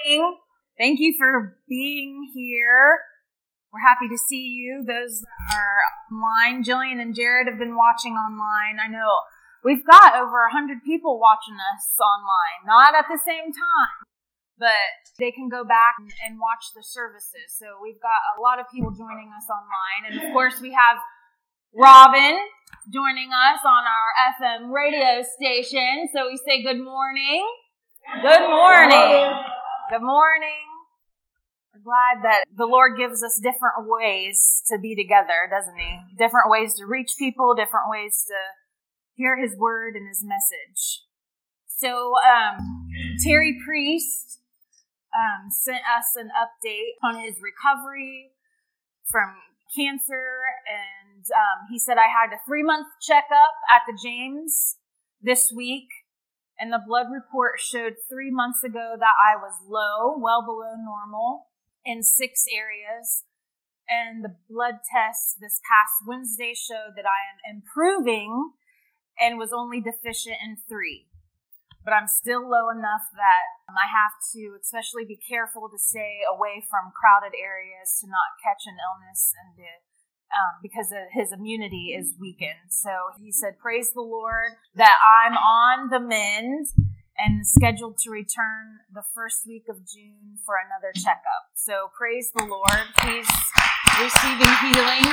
morning. Thank you for being here. We're happy to see you. Those that are online, Jillian and Jared have been watching online. I know we've got over 100 people watching us online, not at the same time, but they can go back and watch the services. So we've got a lot of people joining us online. And of course, we have Robin joining us on our FM radio station. So we say good morning. Good morning. Good morning. We're glad that the Lord gives us different ways to be together, doesn't He? Different ways to reach people, different ways to hear His word and His message. So Terry Priest sent us an update on his recovery from cancer, and he said, I had a 3-month checkup at the James this week, and the blood report showed 3 months ago that I was low, well below normal, in 6 areas, and the blood test this past Wednesday showed that I am improving and was only deficient in 3. But I'm still low enough that I have to especially be careful to stay away from crowded areas to not catch an illness and because his immunity is weakened. So he said, praise the Lord that I'm on the mend and scheduled to return the first week of June for another checkup. So praise the Lord. He's receiving healing.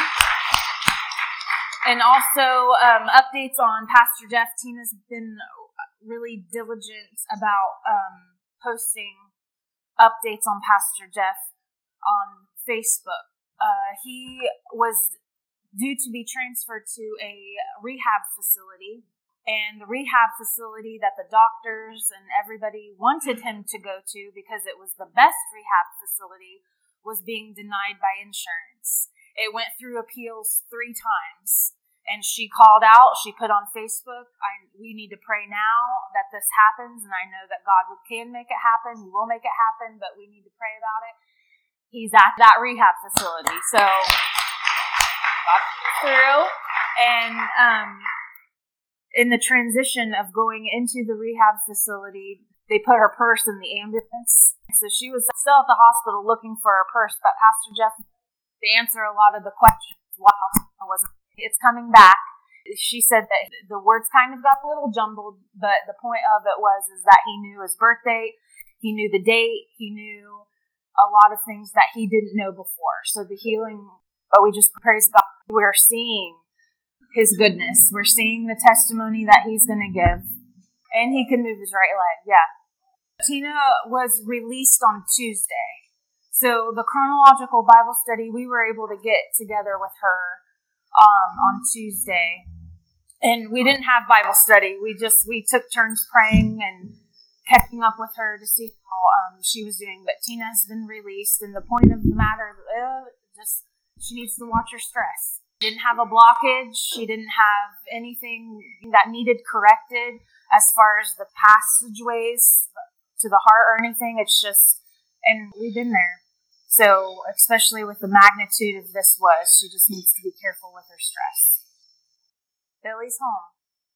And also updates on Pastor Jeff. Tina's been really diligent about posting updates on Pastor Jeff on Facebook. He was due to be transferred to a rehab facility, and the rehab facility that the doctors and everybody wanted him to go to because it was the best rehab facility was being denied by insurance. It went through appeals 3 times. And she called out, she put on Facebook, we need to pray now that this happens, and I know that God can make it happen, He will make it happen, but we need to pray about it. He's at that rehab facility, so got through, and in the transition of going into the rehab facility, they put her purse in the ambulance, so she was still at the hospital looking for her purse, but Pastor Jeff to answer a lot of the questions while I wasn't. It's coming back. She said that the words kind of got a little jumbled, but the point of it was that he knew his birthday, he knew the date, he knew a lot of things that he didn't know before. So the healing, but we just praise God. We're seeing His goodness. We're seeing the testimony that He's going to give. And he can move his right leg, yeah. Tina was released on Tuesday. So the chronological Bible study, we were able to get together with her on Tuesday, and we didn't have Bible study. We took turns praying and catching up with her to see how she was doing. But Tina has been released, and the point of the matter, she needs to watch her stress. She didn't have a blockage. She didn't have anything that needed corrected as far as the passageways to the heart or anything. It's just, and we've been there. So, especially with the magnitude of this she just needs to be careful with her stress. Billy's home.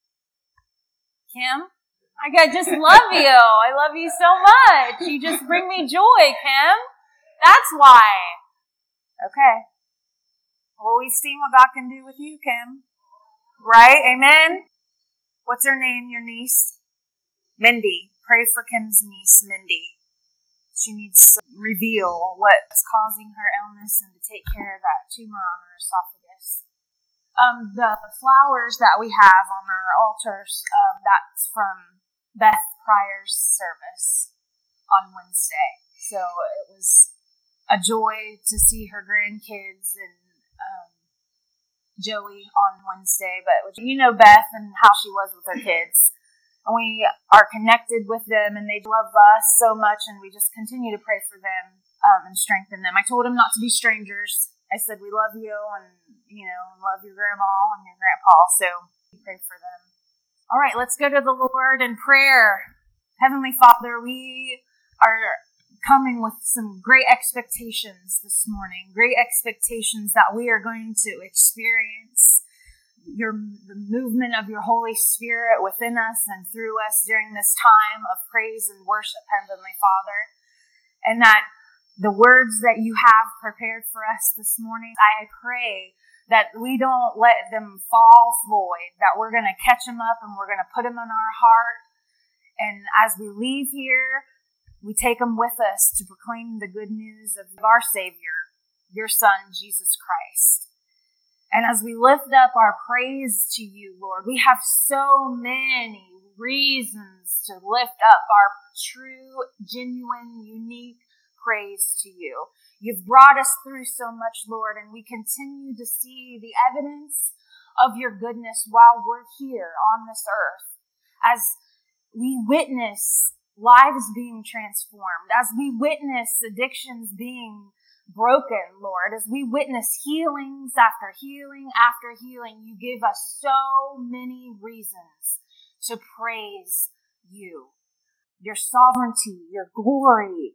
Kim, I just love you. I love you so much. You just bring me joy, Kim. That's why. Okay. Well, we've seen what God can do with you, Kim. Right? Amen? What's her name, your niece? Mindy. Pray for Kim's niece, Mindy. She needs to reveal what's causing her illness and to take care of that tumor on her esophagus. The flowers that we have on our altars, that's from Beth Pryor's service on Wednesday. So it was a joy to see her grandkids and Joey on Wednesday. But you know Beth and how she was with her kids. And we are connected with them, and they love us so much, and we just continue to pray for them and strengthen them. I told them not to be strangers. I said, we love you, and, love your grandma and your grandpa, so we pray for them. All right, let's go to the Lord in prayer. Heavenly Father, we are coming with some great expectations this morning, great expectations that we are going to experience the movement of your Holy Spirit within us and through us during this time of praise and worship, Heavenly Father. and that the words that you have prepared for us this morning, I pray that we don't let them fall void, that we're going to catch them up and we're going to put them in our heart. And as we leave here, we take them with us to proclaim the good news of our Savior, your Son, Jesus Christ. And as we lift up our praise to you, Lord, we have so many reasons to lift up our true, genuine, unique praise to you. You've brought us through so much, Lord, and we continue to see the evidence of your goodness while we're here on this earth. As we witness lives being transformed, as we witness addictions being broken, Lord, as we witness healings after healing after healing, you give us so many reasons to praise you. Your sovereignty, your glory,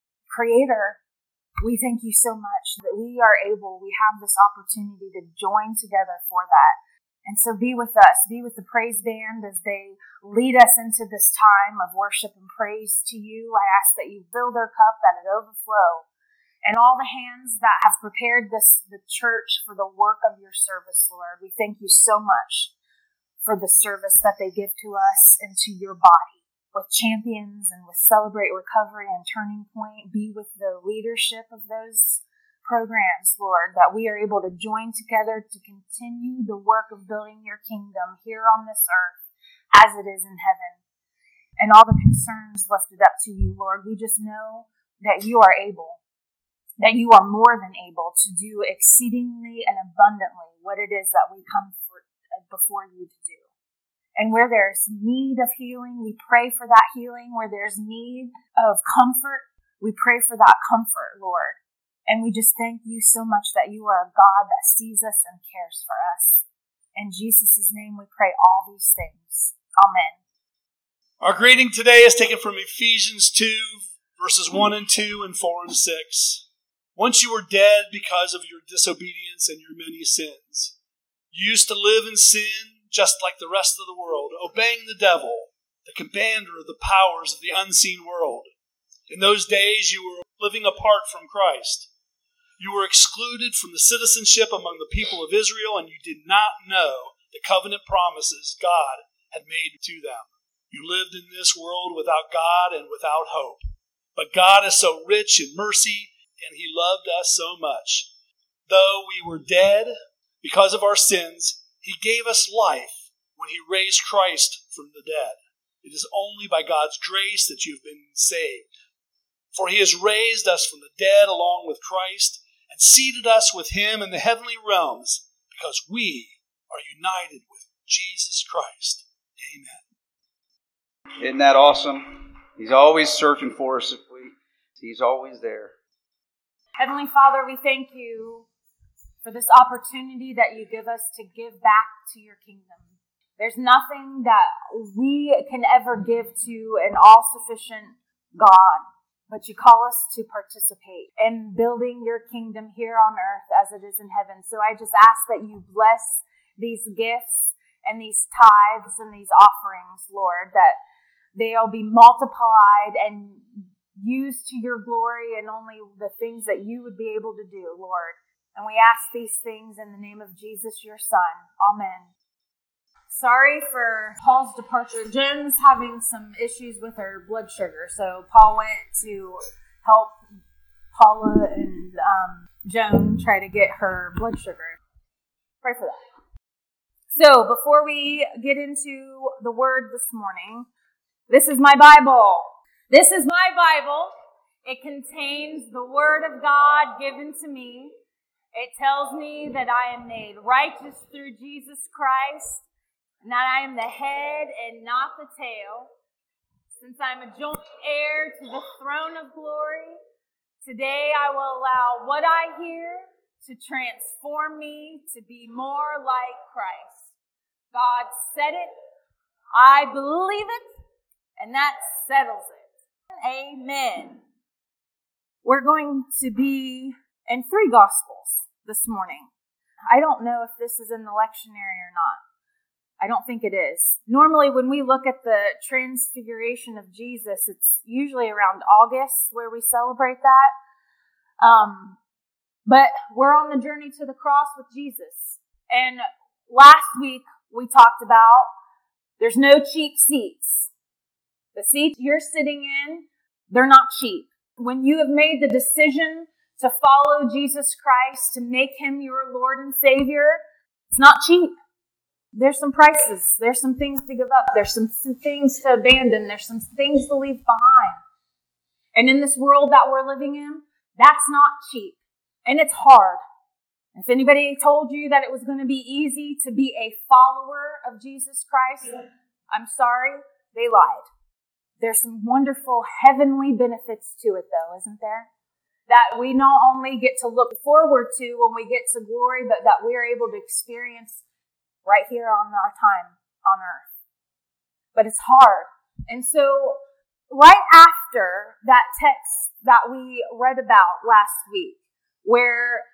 Creator, we thank you so much that we have this opportunity to join together for that. And so be with us, be with the praise band as they lead us into this time of worship and praise to you. I ask that you fill their cup, that it overflow. And all the hands that have prepared the church for the work of your service, Lord, we thank you so much for the service that they give to us and to your body. With Champions and with Celebrate Recovery and Turning Point, be with the leadership of those programs, Lord, that we are able to join together to continue the work of building your kingdom here on this earth as it is in heaven. And all the concerns lifted up to you, Lord, we just know that you are able, that you are more than able to do exceedingly and abundantly what it is that we come before you to do. And where there's need of healing, we pray for that healing. Where there's need of comfort, we pray for that comfort, Lord. And we just thank you so much that you are a God that sees us and cares for us. In Jesus' name we pray all these things. Amen. Our greeting today is taken from Ephesians 2, verses 1 and 2 and 4 and 6. Once you were dead because of your disobedience and your many sins. You used to live in sin just like the rest of the world, obeying the devil, the commander of the powers of the unseen world. In those days you were living apart from Christ. You were excluded from the citizenship among the people of Israel, and you did not know the covenant promises God had made to them. You lived in this world without God and without hope. But God is so rich in mercy, and He loved us so much. Though we were dead because of our sins, He gave us life when He raised Christ from the dead. It is only by God's grace that you have been saved. For He has raised us from the dead along with Christ and seated us with Him in the heavenly realms because we are united with Jesus Christ. Amen. Isn't that awesome? He's always searching for us. He's always there. Heavenly Father, we thank you for this opportunity that you give us to give back to your kingdom. There's nothing that we can ever give to an all-sufficient God, but you call us to participate in building your kingdom here on earth as it is in heaven. So I just ask that you bless these gifts and these tithes and these offerings, Lord, that they'll be multiplied and used to your glory and only the things that you would be able to do, Lord. And we ask these things in the name of Jesus, your Son. Amen. Sorry for Paul's departure. Jen's having some issues with her blood sugar, so Paul went to help Paula and Joan try to get her blood sugar. Pray for that. So, before we get into the word this morning, this is my Bible. This is my Bible. It contains the Word of God given to me. It tells me that I am made righteous through Jesus Christ, and that I am the head and not the tail. Since I'm a joint heir to the throne of glory, today I will allow what I hear to transform me to be more like Christ. God said it, I believe it, and that settles it. Amen. We're going to be in 3 Gospels this morning. I don't know if this is in the lectionary or not. I don't think it is. Normally, when we look at the transfiguration of Jesus, it's usually around August where we celebrate that. But we're on the journey to the cross with Jesus. And last week, we talked about there's no cheap seats. The seats you're sitting in, they're not cheap. When you have made the decision to follow Jesus Christ, to make him your Lord and Savior, it's not cheap. There's some prices. There's some things to give up. There's some things to abandon. There's some things to leave behind. And in this world that we're living in, that's not cheap. And it's hard. If anybody told you that it was going to be easy to be a follower of Jesus Christ, I'm sorry, they lied. There's some wonderful heavenly benefits to it, though, isn't there? That we not only get to look forward to when we get to glory, but that we are able to experience right here on our time on earth. But it's hard. And so, right after that text that we read about last week, where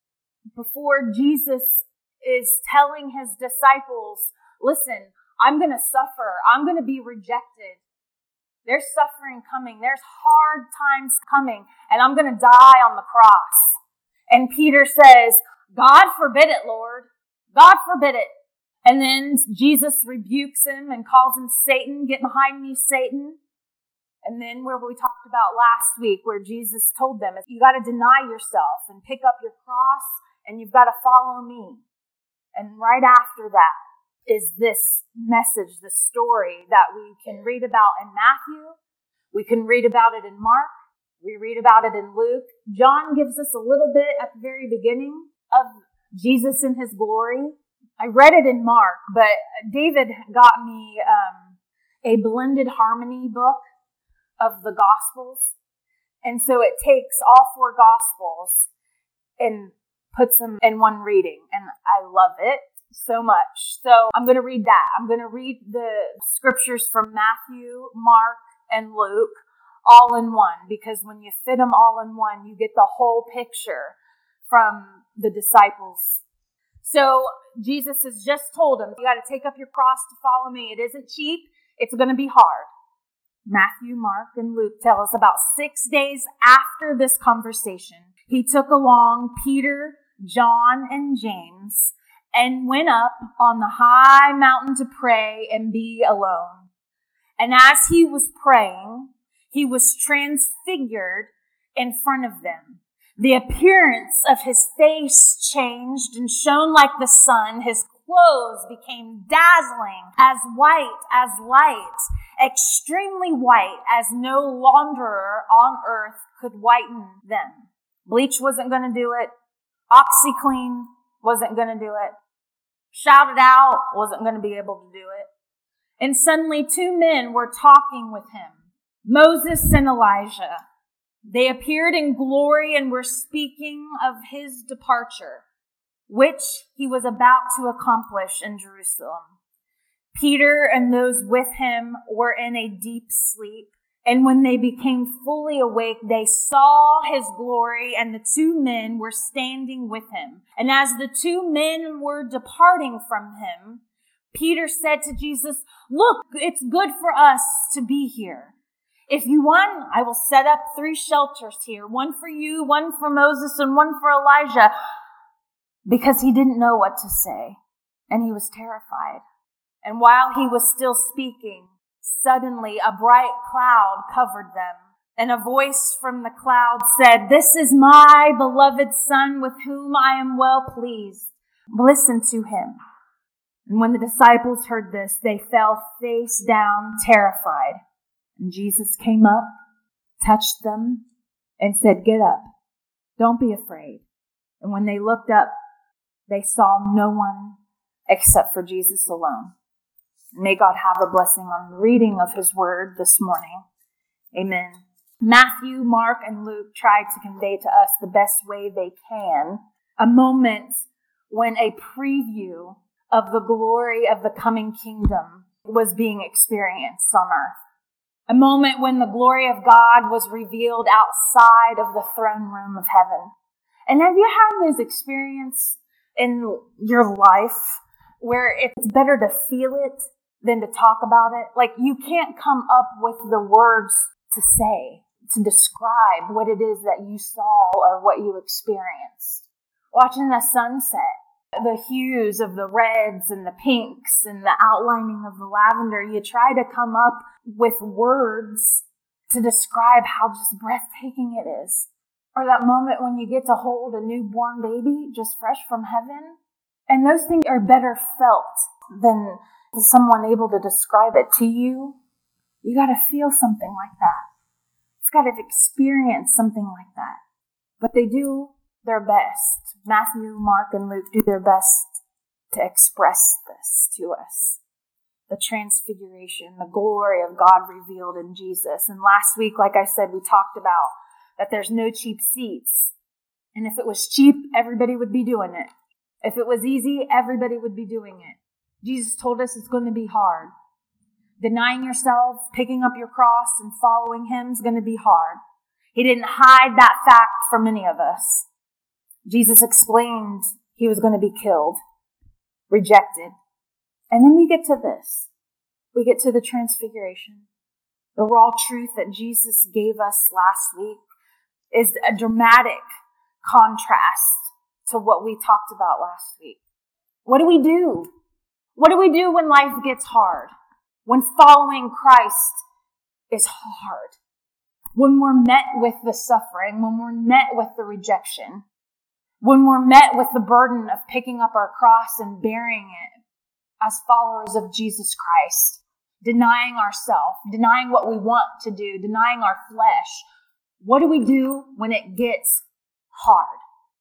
before Jesus is telling his disciples, listen, I'm going to suffer. I'm going to be rejected. There's suffering coming. There's hard times coming. And I'm going to die on the cross. And Peter says, God forbid it, Lord. God forbid it. And then Jesus rebukes him and calls him Satan. Get behind me, Satan. And then where we talked about last week, where Jesus told them, you got to deny yourself and pick up your cross, and you've got to follow me. And right after that is this message, this story that we can read about in Matthew. We can read about it in Mark. We read about it in Luke. John gives us a little bit at the very beginning of Jesus in his glory. I read it in Mark, but David got me a blended harmony book of the Gospels. And so it takes all 4 Gospels and puts them in one reading. And I love it so much. So I'm going to read that. I'm going to read the scriptures from Matthew, Mark, and Luke all in one. Because when you fit them all in one, you get the whole picture from the disciples. So Jesus has just told them, you got to take up your cross to follow me. It isn't cheap. It's going to be hard. Matthew, Mark, and Luke tell us about 6 days after this conversation, he took along Peter, John, and James and went up on the high mountain to pray and be alone. And as he was praying, he was transfigured in front of them. The appearance of his face changed and shone like the sun. His clothes became dazzling, as white as light, extremely white, as no launderer on earth could whiten them. Bleach wasn't going to do it. OxyClean wasn't going to do it. Shout It Out wasn't going to be able to do it. And suddenly 2 men were talking with him, Moses and Elijah. They appeared in glory and were speaking of his departure, which he was about to accomplish in Jerusalem. Peter and those with him were in a deep sleep, and when they became fully awake, they saw his glory, and the 2 men were standing with him. And as the 2 men were departing from him, Peter said to Jesus, "Look, it's good for us to be here. If you want, I will set up 3 shelters here, one for you, one for Moses, and one for Elijah," because he didn't know what to say, and he was terrified. And while he was still speaking, suddenly a bright cloud covered them, and a voice from the cloud said, "This is my beloved Son, with whom I am well pleased. Listen to him." And when the disciples heard this, they fell face down, terrified. And Jesus came up, touched them, and said, "Get up. Don't be afraid." And when they looked up, they saw no one except for Jesus alone. May God have a blessing on the reading of his word this morning. Amen. Matthew, Mark, and Luke tried to convey to us the best way they can a moment when a preview of the glory of the coming kingdom was being experienced on earth. A moment when the glory of God was revealed outside of the throne room of heaven. And have you had this experience in your life where it's better to feel it than to talk about it. Like, you can't come up with the words to say, to describe what it is that you saw or what you experienced. Watching the sunset, the hues of the reds and the pinks and the outlining of the lavender, you try to come up with words to describe how just breathtaking it is. Or that moment when you get to hold a newborn baby just fresh from heaven. And those things are better felt than someone able to describe it to you. You got to feel something like that. It's got to experience something like that. But they do their best. Matthew, Mark, and Luke do their best to express this to us. The transfiguration, the glory of God revealed in Jesus. And last week, like I said, we talked about that there's no cheap seats. And if it was cheap, everybody would be doing it. If it was easy, everybody would be doing it. Jesus told us it's going to be hard. Denying yourself, picking up your cross, and following Him is going to be hard. He didn't hide that fact from any of us. Jesus explained He was going to be killed, rejected. And then we get to this. We get to the transfiguration. The raw truth that Jesus gave us last week is a dramatic contrast to what we talked about last week. What do we do? What do we do when life gets hard? When following Christ is hard? When we're met with the suffering, when we're met with the rejection, when we're met with the burden of picking up our cross and bearing it as followers of Jesus Christ, denying ourselves, denying what we want to do, denying our flesh. What do we do when it gets hard?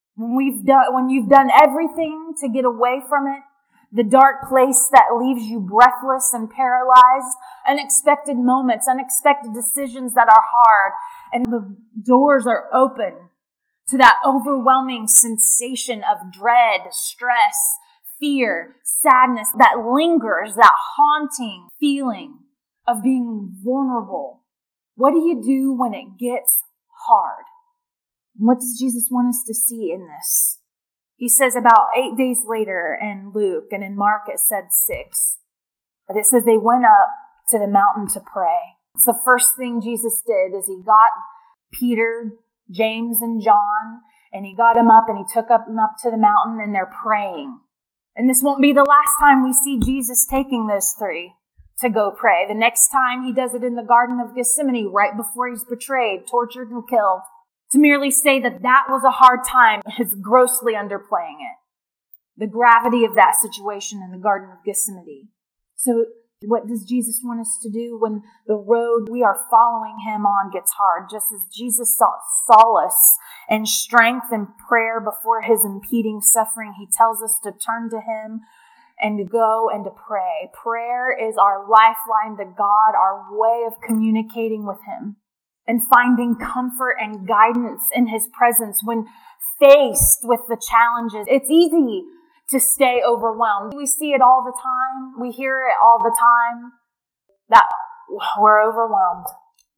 When you've done everything to get away from it, the dark place that leaves you breathless and paralyzed, unexpected moments, unexpected decisions that are hard, and the doors are open to that overwhelming sensation of dread, stress, fear, sadness that lingers, that haunting feeling of being vulnerable. What do you do when it gets hard? What does Jesus want us to see in this? He says about 8 days later in Luke, and in Mark it said 6. But it says they went up to the mountain to pray. It's the first thing Jesus did is He got Peter, James, and John, and He got them up and He took them up to the mountain, and they're praying. And this won't be the last time we see Jesus taking those three to go pray. The next time He does it in the Garden of Gethsemane, right before He's betrayed, tortured, and killed. To merely say that that was a hard time is grossly underplaying it. The gravity of that situation in the Garden of Gethsemane. So what does Jesus want us to do when the road we are following Him on gets hard? Just as Jesus sought solace and strength and prayer before His impeding suffering, He tells us to turn to Him and to go and to pray. Prayer is our lifeline to God, our way of communicating with Him and finding comfort and guidance in His presence when faced with the challenges. It's easy to stay overwhelmed. We see it all the time. We hear it all the time that we're overwhelmed,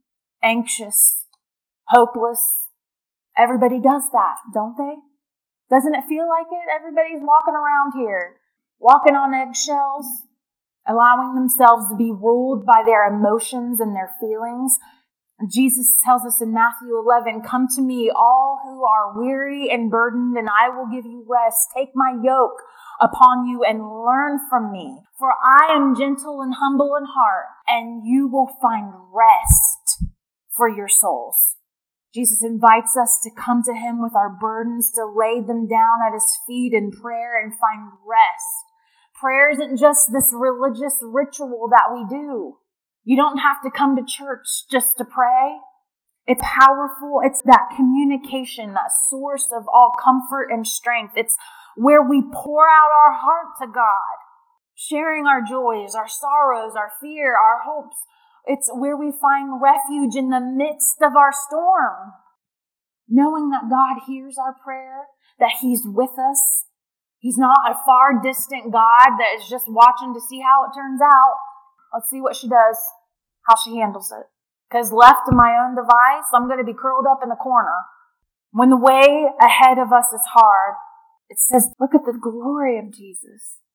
anxious, hopeless. Everybody does that, don't they? Doesn't it feel like it? Everybody's walking around here, walking on eggshells, allowing themselves to be ruled by their emotions and their feelings. And Jesus tells us in Matthew 11, "Come to me, all who are weary and burdened, and I will give you rest. Take my yoke upon you and learn from me. For I am gentle and humble in heart, and you will find rest for your souls." Jesus invites us to come to Him with our burdens, to lay them down at His feet in prayer and find rest. Prayer isn't just this religious ritual that we do. You don't have to come to church just to pray. It's powerful. It's that communication, that source of all comfort and strength. It's where we pour out our heart to God, sharing our joys, our sorrows, our fear, our hopes. It's where we find refuge in the midst of our storm, knowing that God hears our prayer, that He's with us. He's not a far distant God that is just watching to see how it turns out. Let's see what she does, how she handles it. Because left to my own device, I'm going to be curled up in a corner. When the way ahead of us is hard, it says, look at the glory of Jesus.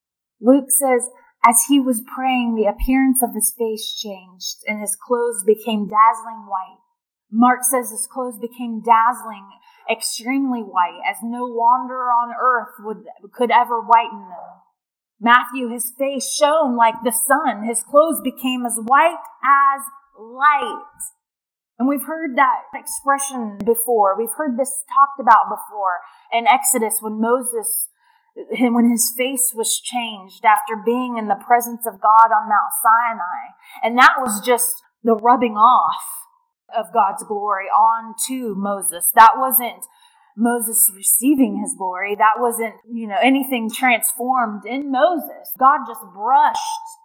Luke says, as he was praying, the appearance of his face changed and his clothes became dazzling white. Mark says his clothes became dazzling, extremely white, as no wanderer on earth could ever whiten them. Matthew, his face shone like the sun. His clothes became as white as light. And we've heard that expression before. We've heard this talked about before in Exodus when his face was changed after being in the presence of God on Mount Sinai. And that was just the rubbing off of God's glory onto Moses. That wasn't Moses receiving his glory. That wasn't, anything transformed in Moses. God just brushed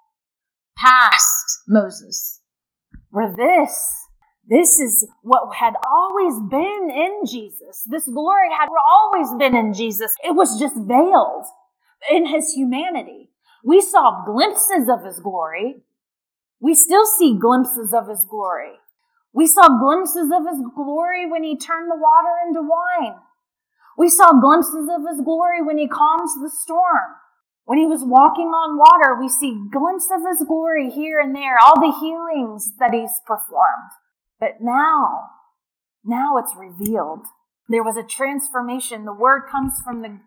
past Moses. For this is what had always been in Jesus. This glory had always been in Jesus. It was just veiled in his humanity. We saw glimpses of his glory. We still see glimpses of his glory. We saw glimpses of his glory when he turned the water into wine. We saw glimpses of his glory when he calms the storm. When he was walking on water, we see glimpses of his glory here and there, all the healings that he's performed. But now it's revealed. There was a transformation. The word comes from the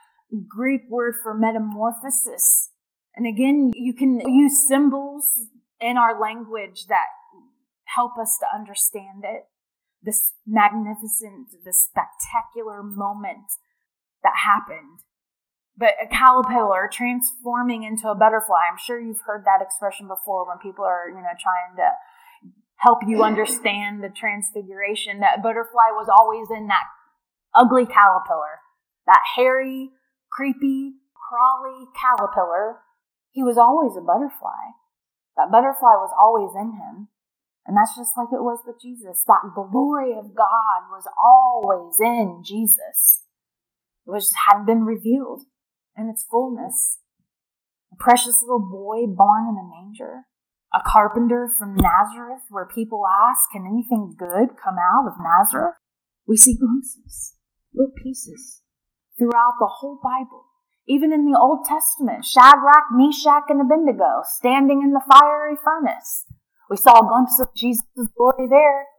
Greek word for metamorphosis. And again, you can use symbols in our language that help us to understand it. This magnificent, this spectacular moment that happened. But a caterpillar transforming into a butterfly. I'm sure you've heard that expression before when people are, trying to help you understand the transfiguration. That butterfly was always in that ugly caterpillar. That hairy, creepy, crawly caterpillar. He was always a butterfly. That butterfly was always in him. And that's just like it was with Jesus. That glory of God was always in Jesus. It just hadn't been revealed in its fullness. A precious little boy born in a manger. A carpenter from Nazareth, where people ask, can anything good come out of Nazareth? We see glimpses, little pieces, throughout the whole Bible. Even in the Old Testament, Shadrach, Meshach, and Abednego standing in the fiery furnace. We saw a glimpse of Jesus' glory there.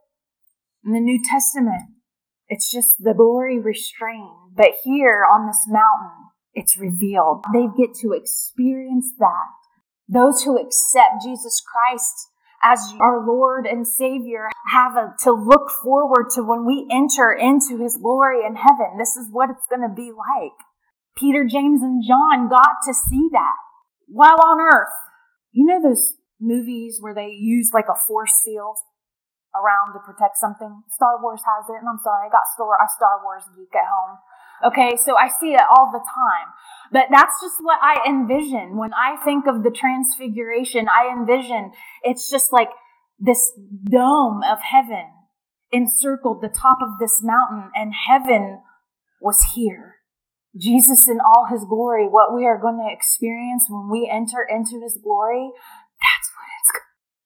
In the New Testament, it's just the glory restrained. But here on this mountain, it's revealed. They get to experience that. Those who accept Jesus Christ as our Lord and Savior have to look forward to when we enter into his glory in heaven. This is what it's going to be like. Peter, James, and John got to see that while on earth. You know those movies where they use like a force field around to protect something? Star Wars has it, and I'm sorry, I got a Star Wars geek at home. Okay, so I see it all the time. But that's just what I envision. When I think of the transfiguration, I envision it's just like this dome of heaven encircled the top of this mountain, and heaven was here. Jesus in all his glory, what we are going to experience when we enter into his glory, that's what it's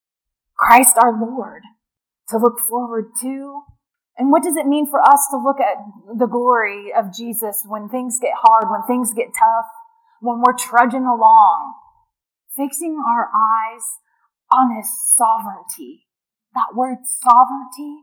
Christ our Lord to look forward to. And what does it mean for us to look at the glory of Jesus when things get hard, when things get tough, when we're trudging along? Fixing our eyes on his sovereignty. That word sovereignty,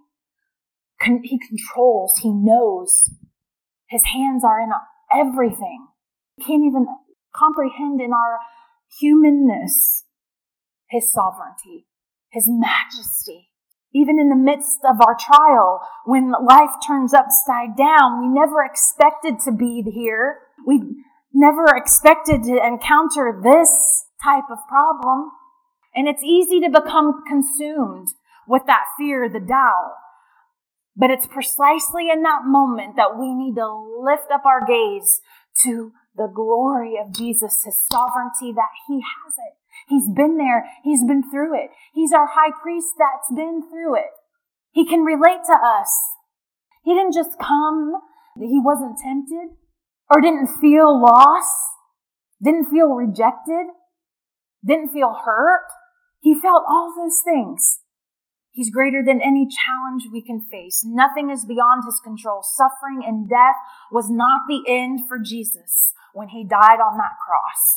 he controls, he knows. His hands are in everything. We can't even comprehend in our humanness his sovereignty, his majesty. Even in the midst of our trial, when life turns upside down, we never expected to be here. We never expected to encounter this type of problem. And it's easy to become consumed with that fear, the doubt. But it's precisely in that moment that we need to lift up our gaze to the glory of Jesus, his sovereignty, that he has it. He's been there. He's been through it. He's our high priest that's been through it. He can relate to us. He didn't just come, he wasn't tempted, or didn't feel lost, didn't feel rejected, didn't feel hurt. He felt all those things. He's greater than any challenge we can face. Nothing is beyond his control. Suffering and death was not the end for Jesus when he died on that cross.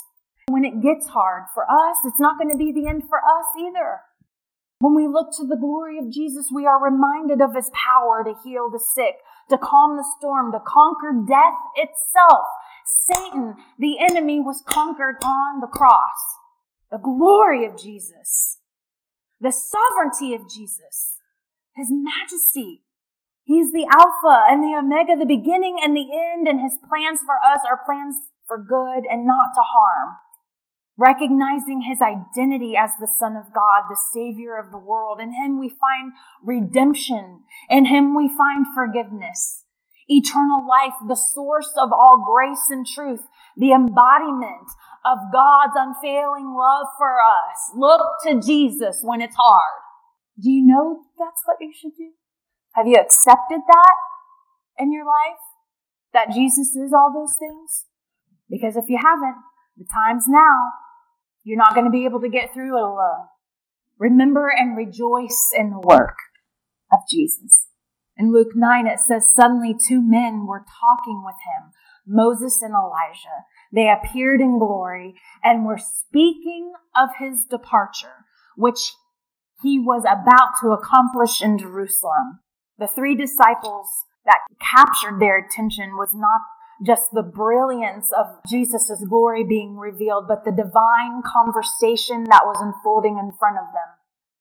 When it gets hard for us, it's not going to be the end for us either. When we look to the glory of Jesus, we are reminded of his power to heal the sick, to calm the storm, to conquer death itself. Satan, the enemy, was conquered on the cross. The glory of Jesus, the sovereignty of Jesus, his majesty. He is the Alpha and the Omega, the beginning and the end, and his plans for us are plans for good and not to harm. Recognizing his identity as the Son of God, the Savior of the world. In him we find redemption. In him we find forgiveness. Eternal life, the source of all grace and truth, the embodiment of God's unfailing love for us. Look to Jesus when it's hard. Do you know that's what you should do? Have you accepted that in your life? That Jesus is all those things? Because if you haven't, the time's now. You're not going to be able to get through it alone. Remember and rejoice in the work of Jesus. In Luke 9, it says, suddenly 2 men were talking with him, Moses and Elijah. They appeared in glory and were speaking of his departure, which he was about to accomplish in Jerusalem. The 3 disciples that captured their attention was not just the brilliance of Jesus' glory being revealed, but the divine conversation that was unfolding in front of them.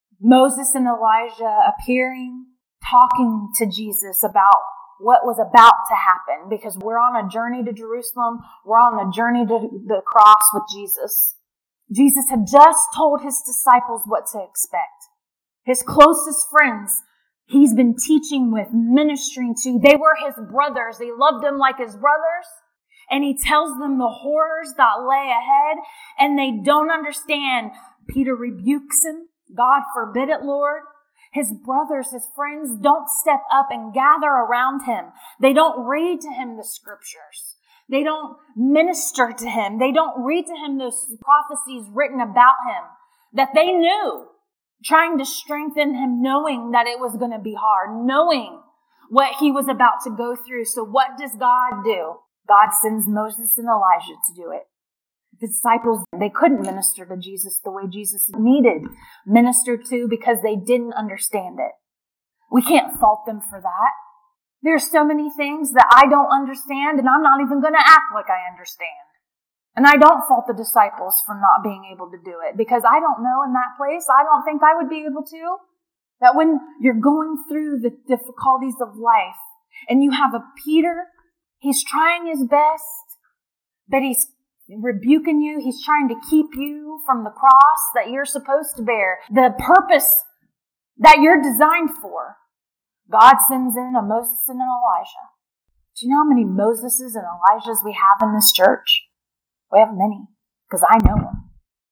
Moses and Elijah appearing, talking to Jesus about what was about to happen, because we're on a journey to Jerusalem. We're on a journey to the cross with Jesus. Jesus had just told his disciples what to expect. His closest friends, he's been teaching with, ministering to. They were his brothers. They loved him like his brothers. And he tells them the horrors that lay ahead, and they don't understand. Peter rebukes him. God forbid it, Lord. His brothers, his friends, don't step up and gather around him. They don't read to him the scriptures. They don't minister to him. They don't read to him those prophecies written about him that they knew, trying to strengthen him, knowing that it was going to be hard, knowing what he was about to go through. So what does God do? God sends Moses and Elijah to do it. The disciples, they couldn't minister to Jesus the way Jesus needed ministered to because they didn't understand it. We can't fault them for that. There are so many things that I don't understand, and I'm not even going to act like I understand. And I don't fault the disciples for not being able to do it, because I don't know in that place. I don't think I would be able to. That when you're going through the difficulties of life and you have a Peter, he's trying his best, but he's rebuking you. He's trying to keep you from the cross that you're supposed to bear, the purpose that you're designed for. God sends in a Moses and an Elijah. Do you know how many Moseses and Elijahs we have in this church? We have many, because I know them.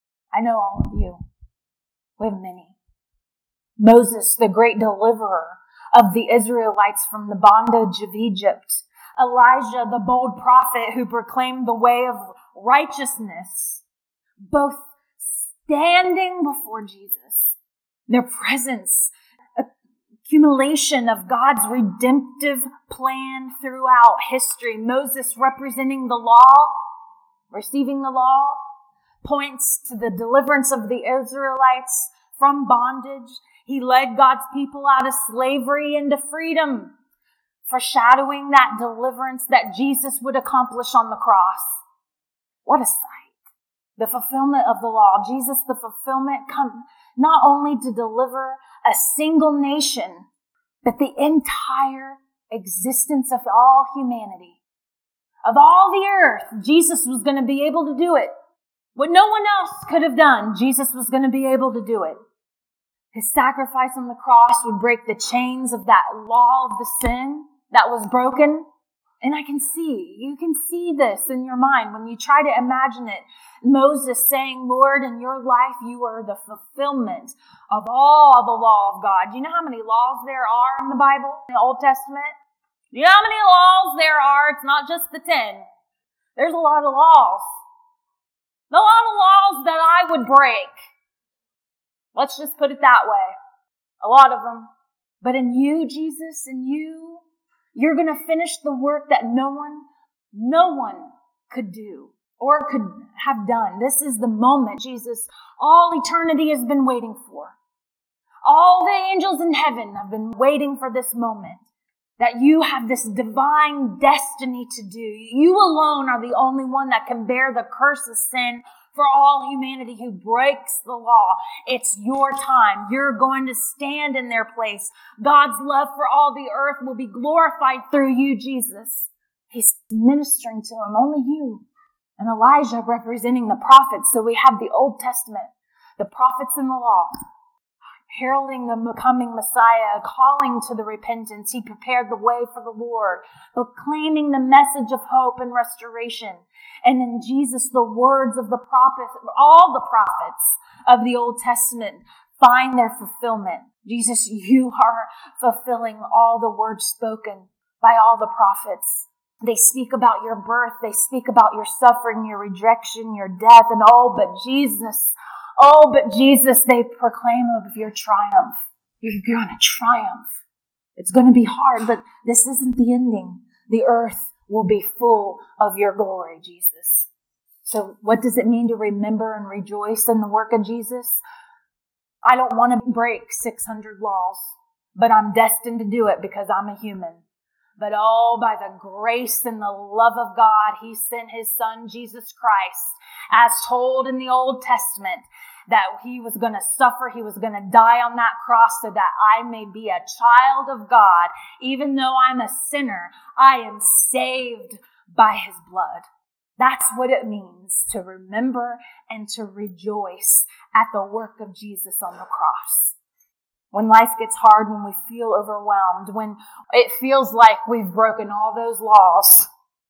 I know all of you. We have many. Moses, the great deliverer of the Israelites from the bondage of Egypt. Elijah, the bold prophet who proclaimed the way of righteousness. Both standing before Jesus. Their presence, accumulation of God's redemptive plan throughout history. Moses representing the law, receiving the law, points to the deliverance of the Israelites from bondage. He led God's people out of slavery into freedom, foreshadowing that deliverance that Jesus would accomplish on the cross. What a sight. The fulfillment of the law. Jesus, the fulfillment, come not only to deliver a single nation, but the entire existence of all humanity. Of all the earth, Jesus was going to be able to do it. What no one else could have done, Jesus was going to be able to do it. His sacrifice on the cross would break the chains of that law of the sin that was broken. And you can see this in your mind when you try to imagine it. Moses saying, Lord, in your life, you are the fulfillment of all the law of God. Do you know how many laws there are in the Bible, in the Old Testament? Do you know how many laws there are? It's not just the 10. There's a lot of laws. A lot of laws that I would break. Let's just put it that way. A lot of them. But in you, Jesus, in you're going to finish the work that no one could do or could have done. This is the moment, Jesus, all eternity has been waiting for. All the angels in heaven have been waiting for this moment that you have this divine destiny to do. You alone are the only one that can bear the curse of sin for all humanity who breaks the law. It's your time. You're going to stand in their place. God's love for all the earth will be glorified through you, Jesus. He's ministering to him, only you. And Elijah representing the prophets. So we have the Old Testament, the prophets in the law, heralding the coming Messiah, calling to the repentance. He prepared the way for the Lord, proclaiming the message of hope and restoration. And in Jesus, the words of the prophets, all the prophets of the Old Testament find their fulfillment. Jesus, you are fulfilling all the words spoken by all the prophets. They speak about your birth. They speak about your suffering, your rejection, your death, and oh, but Jesus, they proclaim of your triumph. You're going to triumph. It's going to be hard, but this isn't the ending. The earth will be full of your glory, Jesus. So what does it mean to remember and rejoice in the work of Jesus? I don't want to break 600 laws, but I'm destined to do it because I'm a human. But oh, by the grace and the love of God, he sent his son, Jesus Christ, as told in the Old Testament, that he was going to suffer, he was going to die on that cross so that I may be a child of God. Even though I'm a sinner, I am saved by his blood. That's what it means to remember and to rejoice at the work of Jesus on the cross. When life gets hard, when we feel overwhelmed, when it feels like we've broken all those laws,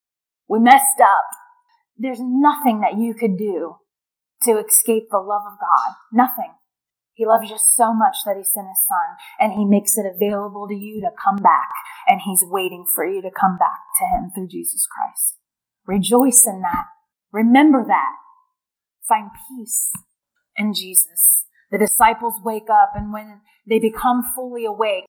we messed up, there's nothing that you could do to escape the love of God. Nothing. He loves you so much that he sent his son, and he makes it available to you to come back, and he's waiting for you to come back to him through Jesus Christ. Rejoice in that. Remember that. Find peace in Jesus. The disciples wake up, and when they become fully awake.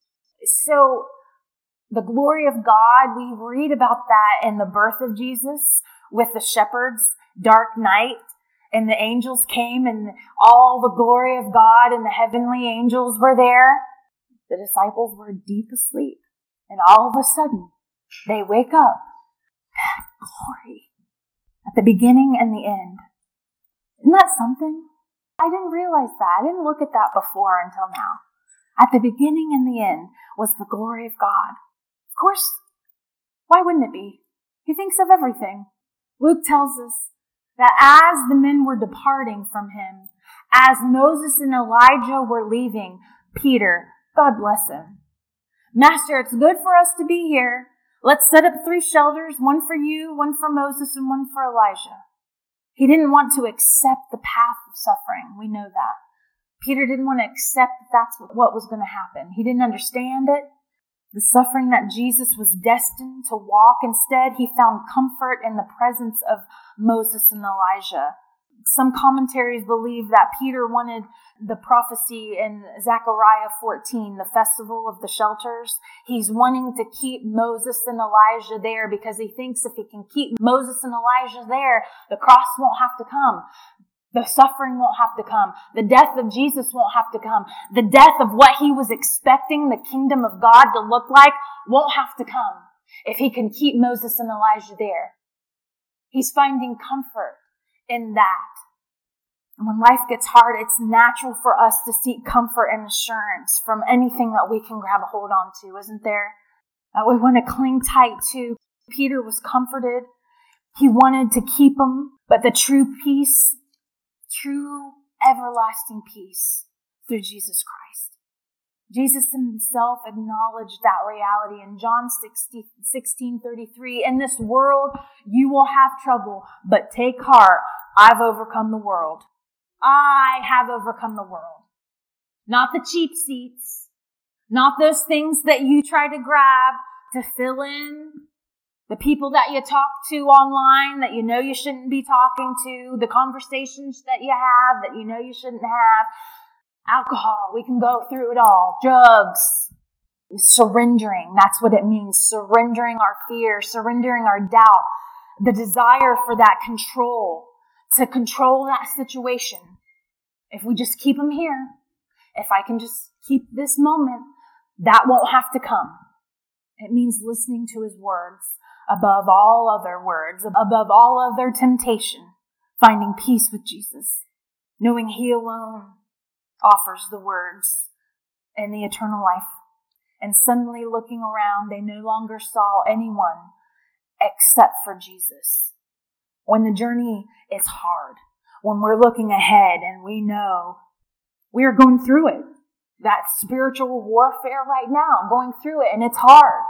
So the glory of God, we read about that in the birth of Jesus with the shepherds, dark night, and the angels came and all the glory of God and the heavenly angels were there. The disciples were deep asleep, and all of a sudden they wake up. That glory at the beginning and the end. Isn't that something? I didn't realize that. I didn't look at that before until now. At the beginning and the end was the glory of God. Of course, why wouldn't it be? He thinks of everything. Luke tells us that as the men were departing from him, as Moses and Elijah were leaving, Peter, God bless him, Master, it's good for us to be here. Let's set up 3 shelters, one for you, one for Moses, and one for Elijah. He didn't want to accept the path of suffering. We know that. Peter didn't want to accept that that's what was going to happen. He didn't understand it. The suffering that Jesus was destined to walk. Instead, he found comfort in the presence of Moses and Elijah. Some commentaries believe that Peter wanted the prophecy in Zechariah 14, the festival of the shelters. He's wanting to keep Moses and Elijah there because he thinks if he can keep Moses and Elijah there, the cross won't have to come. The suffering won't have to come. The death of Jesus won't have to come. The death of what he was expecting the kingdom of God to look like won't have to come if he can keep Moses and Elijah there. He's finding comfort in that. And when life gets hard, it's natural for us to seek comfort and assurance from anything that we can grab a hold on to, isn't there? That we want to cling tight to. Peter was comforted. He wanted to keep them, but the true peace, true everlasting peace through Jesus Christ. Jesus himself acknowledged that reality in John 16:33. In this world, you will have trouble, but take heart. I've overcome the world. I have overcome the world. Not the cheap seats, not those things that you try to grab to fill in, the people that you talk to online that you know you shouldn't be talking to, the conversations that you have that you know you shouldn't have, alcohol, we can go through it all, drugs, surrendering, that's what it means, surrendering our fear, surrendering our doubt. the desire for that control, to control that situation. If we just keep him here, if I can just keep this moment, that won't have to come. It means listening to his words above all other words, above all other temptation, finding peace with Jesus, knowing he alone offers the words and the eternal life. And suddenly looking around, they no longer saw anyone except for Jesus. When the journey is hard, when we're looking ahead and we know we are going through it, that spiritual warfare right now, going through it, and it's hard.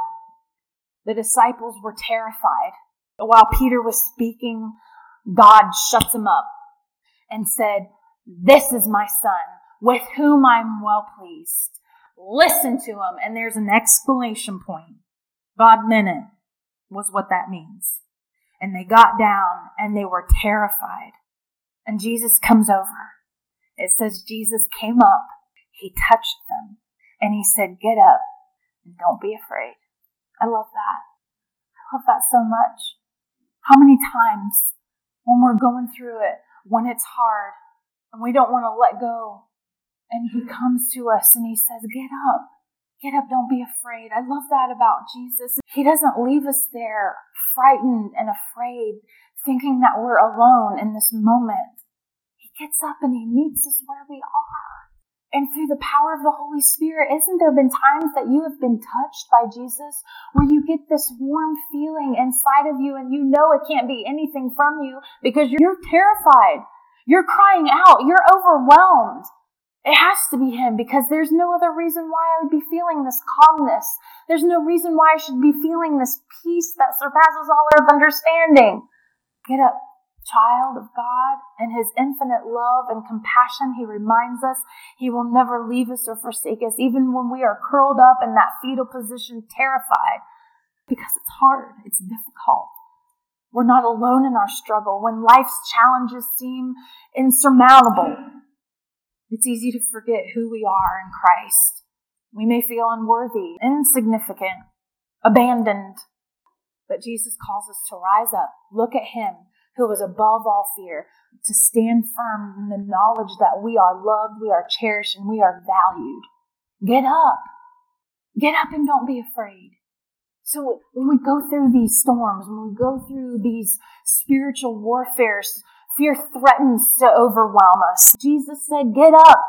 The disciples were terrified. While Peter was speaking, God shuts him up and said, "This is my son, with whom I'm well pleased. Listen to him." And there's an exclamation point. God meant it, was what that means. And they got down and they were terrified. And Jesus comes over. It says Jesus came up, he touched them, and he said, "Get up and don't be afraid." I love that. I love that so much. How many times when we're going through it, when it's hard, and we don't want to let go, and he comes to us and he says, "Get up, don't be afraid." I love that about Jesus. He doesn't leave us there frightened and afraid, thinking that we're alone in this moment. He gets up and he meets us where we are. And through the power of the Holy Spirit, isn't there been times that you have been touched by Jesus where you get this warm feeling inside of you and you know it can't be anything from you because you're terrified. You're crying out. You're overwhelmed. It has to be him because there's no other reason why I would be feeling this calmness. There's no reason why I should be feeling this peace that surpasses all our understanding. Get up, child of God, and his infinite love and compassion, he reminds us he will never leave us or forsake us, even when we are curled up in that fetal position, terrified, because it's hard, it's difficult. We're not alone in our struggle. When life's challenges seem insurmountable, it's easy to forget who we are in Christ. We may feel unworthy, insignificant, abandoned, but Jesus calls us to rise up, look at him who is above all fear, to stand firm in the knowledge that we are loved, we are cherished, and we are valued. Get up and don't be afraid. So when we go through these storms, when we go through these spiritual warfares, fear threatens to overwhelm us. Jesus said, get up,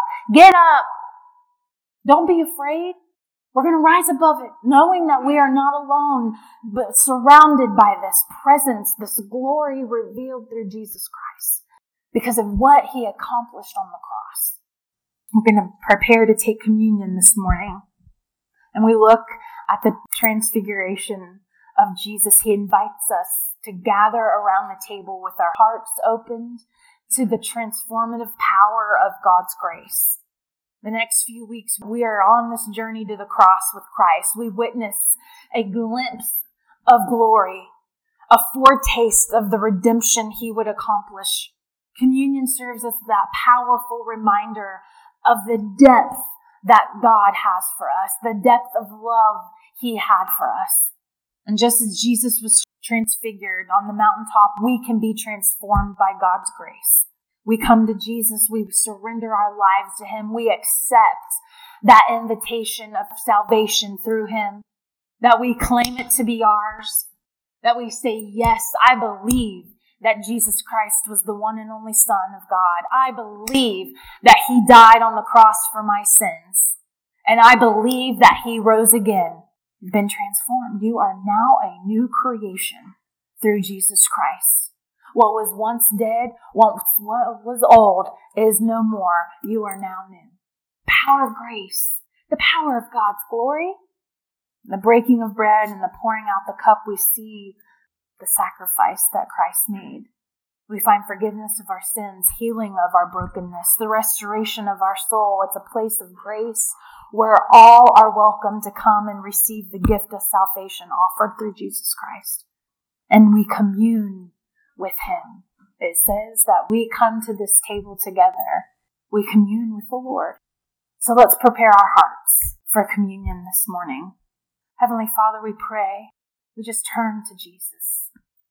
don't be afraid. We're going to rise above it, knowing that we are not alone, but surrounded by this presence, this glory revealed through Jesus Christ because of what he accomplished on the cross. We're going to prepare to take communion this morning. And we look at the transfiguration of Jesus. He invites us to gather around the table with our hearts opened to the transformative power of God's grace. The next few weeks, we are on this journey to the cross with Christ. We witness a glimpse of glory, a foretaste of the redemption he would accomplish. Communion serves as that powerful reminder of the depth that God has for us, the depth of love he had for us. And just as Jesus was transfigured on the mountaintop, we can be transformed by God's grace. We come to Jesus, we surrender our lives to him, we accept that invitation of salvation through him, that we claim it to be ours, that we say, yes, I believe that Jesus Christ was the one and only Son of God. I believe that he died on the cross for my sins, and I believe that he rose again. You've been transformed. You are now a new creation through Jesus Christ. What was once dead, what was old, is no more. You are now new. Power of grace, the power of God's glory, the breaking of bread and the pouring out the cup, we see the sacrifice that Christ made. We find forgiveness of our sins, healing of our brokenness, the restoration of our soul. It's a place of grace where all are welcome to come and receive the gift of salvation offered through Jesus Christ. And we commune with him. It says that we come to this table together. We commune with the Lord. So let's prepare our hearts for communion this morning. Heavenly Father, we pray. We just turn to Jesus.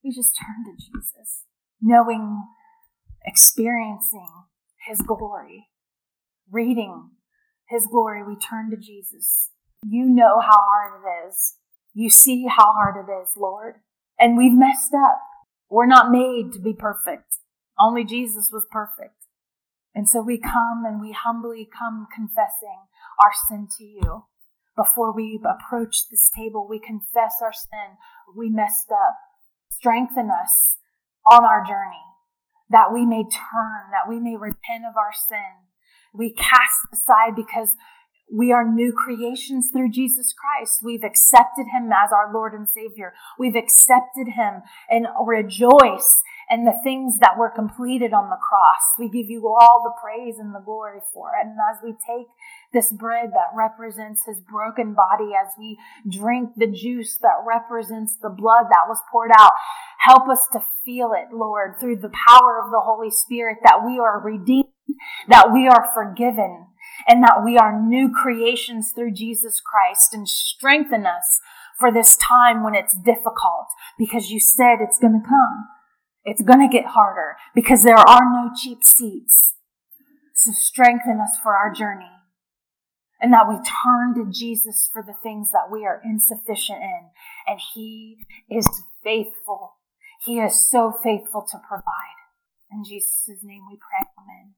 We just turn to Jesus, knowing, experiencing His glory, reading His glory. We turn to Jesus. You know how hard it is. You see how hard it is, Lord. And we've messed up. We're not made to be perfect. Only Jesus was perfect. And so we come and we humbly come confessing our sin to you. Before we approach this table, we confess our sin. We messed up. Strengthen us on our journey, that we may turn, that we may repent of our sin. We cast aside because we are new creations through Jesus Christ. We've accepted Him as our Lord and Savior. We've accepted Him and rejoice in the things that were completed on the cross. We give you all the praise and the glory for it. And as we take this bread that represents His broken body, as we drink the juice that represents the blood that was poured out, help us to feel it, Lord, through the power of the Holy Spirit, that we are redeemed, that we are forgiven, and that we are new creations through Jesus Christ. And strengthen us for this time when it's difficult, because you said it's going to come. It's going to get harder because there are no cheap seats. So strengthen us for our journey, and that we turn to Jesus for the things that we are insufficient in. And He is faithful. He is so faithful to provide. In Jesus' name we pray. Amen.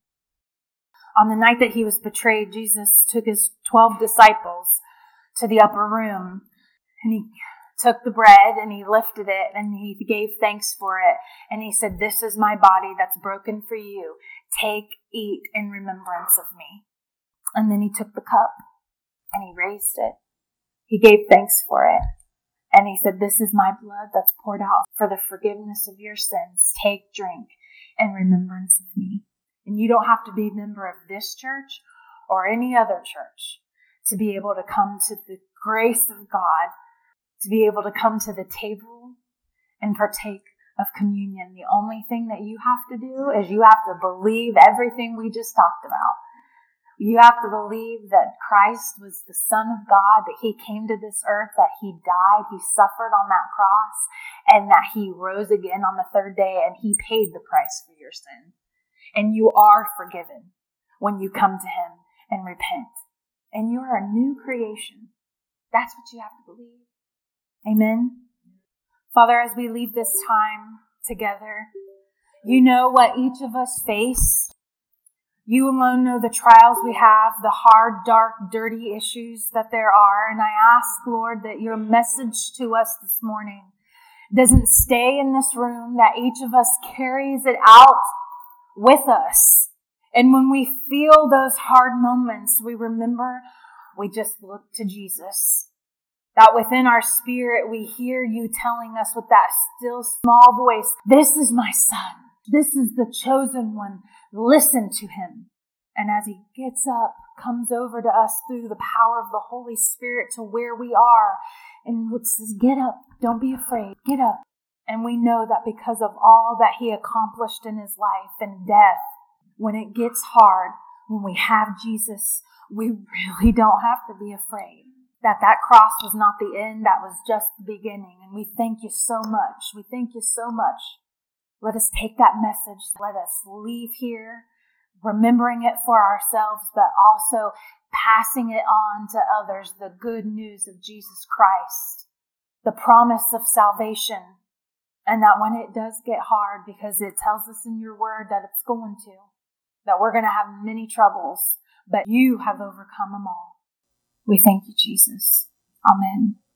On the night that He was betrayed, Jesus took His 12 disciples to the upper room, and He took the bread and He lifted it and He gave thanks for it. And He said, "This is my body that's broken for you. Take, eat in remembrance of me." And then He took the cup and He raised it. He gave thanks for it. And He said, "This is my blood that's poured out for the forgiveness of your sins. Take, drink in remembrance of me." And you don't have to be a member of this church or any other church to be able to come to the grace of God, to be able to come to the table and partake of communion. The only thing that you have to do is you have to believe everything we just talked about. You have to believe that Christ was the Son of God, that He came to this earth, that He died, He suffered on that cross, and that He rose again on the third day, and He paid the price for your sin. And you are forgiven when you come to Him and repent. And you are a new creation. That's what you have to believe. Amen. Father, as we leave this time together, you know what each of us face. You alone know the trials we have, the hard, dark, dirty issues that there are. And I ask, Lord, that your message to us this morning doesn't stay in this room, that each of us carries it out with us. And when we feel those hard moments, we remember we just look to Jesus. That within our spirit, we hear you telling us with that still small voice, "This is my Son. This is the chosen one. Listen to Him." And as He gets up, comes over to us through the power of the Holy Spirit to where we are, and says, "Get up. Don't be afraid. Get up." And we know that because of all that He accomplished in His life and death, when it gets hard, when we have Jesus, we really don't have to be afraid. That cross was not the end, that was just the beginning. And we thank you so much. We thank you so much. Let us take that message. Let us leave here remembering it for ourselves, but also passing it on to others, the good news of Jesus Christ, the promise of salvation. And that when it does get hard, because it tells us in your word that it's going to, that we're going to have many troubles, but you have overcome them all. We thank you, Jesus. Amen.